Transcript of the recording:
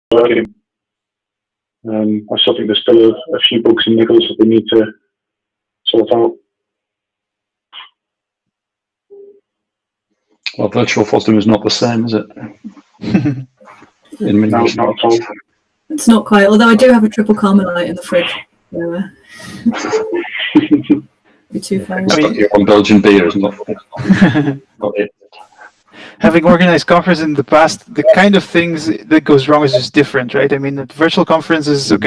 working. I still think there's still a few bugs in Nichols that they need to sort out. Well, virtual FOSDEM is not the same, is it? No, not at all. It's not quite, although I do have a triple Carmelite in the fridge. So, be too far. You're on Belgian beer, isn't it? Not it. Having organized conferences in the past, the kind of things that goes wrong is just different, right? I mean, the virtual conference is okay.